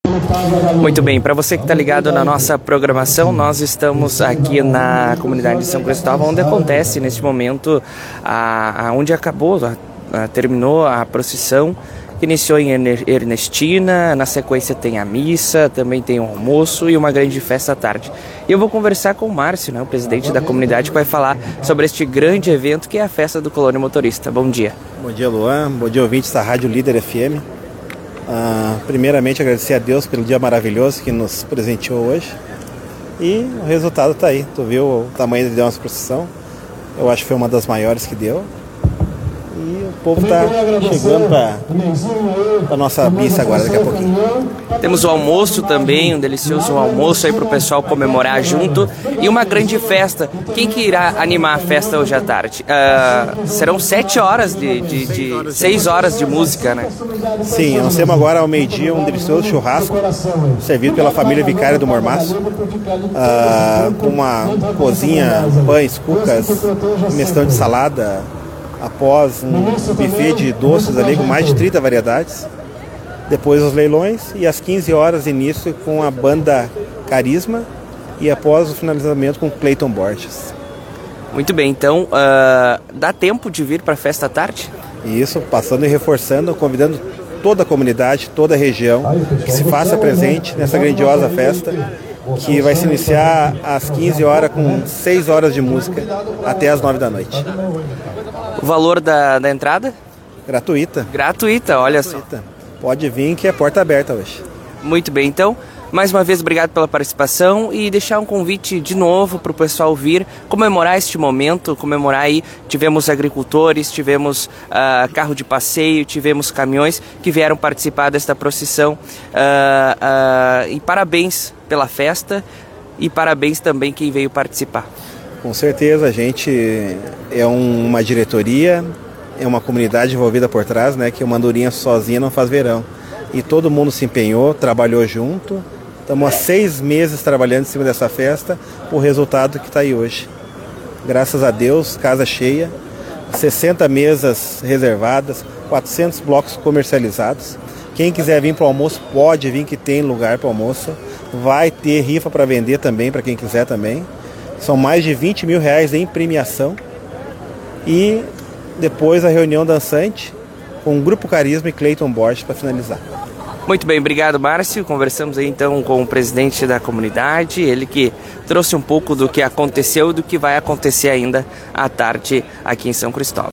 Muito bem, para você que está ligado na nossa programação, nós estamos aqui na comunidade de São Cristóvão, onde acontece neste momento, onde terminou a procissão, que iniciou em Ernestina. Na sequência tem a missa, também tem o almoço e uma grande festa à tarde. E eu vou conversar com o Márcio, o presidente da comunidade, que vai falar sobre este grande evento que é a festa do Colônia Motorista. Bom dia. Bom dia, Luan. Bom dia, ouvintes da Rádio Líder FM. Primeiramente agradecer a Deus pelo dia maravilhoso que nos presenteou hoje. E o resultado está aí. Tu viu o tamanho da nossa procissão? Eu acho que foi uma das maiores que deu. E o povo está chegando para a nossa missa agora, daqui a pouquinho. Temos o almoço também, um delicioso almoço aí para o pessoal comemorar junto. E uma grande festa. Quem que irá animar a festa hoje à tarde? Serão 7 horas 6 horas de música, né? Sim, nós temos agora ao meio-dia um delicioso churrasco servido pela família Vicária do Mormaço, com uma cozinha, pães, cucas, mestão de salada, após um buffet de doces ali com mais de 30 variedades. Depois os leilões e às 15 horas início com a banda Carisma e após o finalizamento com Cleiton Borges. Muito bem, então dá tempo de vir para a festa à tarde? Isso, passando e reforçando, convidando toda a comunidade, toda a região que se faça presente nessa grandiosa festa que vai se iniciar às 15 horas com 6 horas de música até às 9 da noite. O valor da entrada? Gratuita. Gratuita, olha só. Pode vir que é porta aberta hoje. Muito bem, então, mais uma vez obrigado pela participação e deixar um convite de novo para o pessoal vir comemorar este momento, comemorar aí. Tivemos agricultores, tivemos carro de passeio, tivemos caminhões que vieram participar desta procissão e parabéns pela festa e parabéns também quem veio participar. Com certeza, a gente é uma diretoria, é uma comunidade envolvida por trás, né? Que uma andorinha sozinha não faz verão. E todo mundo se empenhou, trabalhou junto. Estamos há 6 meses trabalhando em cima dessa festa, o resultado que está aí hoje. Graças a Deus, casa cheia, 60 mesas reservadas, 400 blocos comercializados. Quem quiser vir para o almoço, pode vir que tem lugar para o almoço. Vai ter rifa para vender também, para quem quiser também. São mais de 20 mil reais em premiação. E depois a reunião dançante com o Grupo Carisma e Cleiton Borges para finalizar. Muito bem, obrigado, Márcio. Conversamos aí então com o presidente da comunidade, ele que trouxe um pouco do que aconteceu e do que vai acontecer ainda à tarde aqui em São Cristóvão.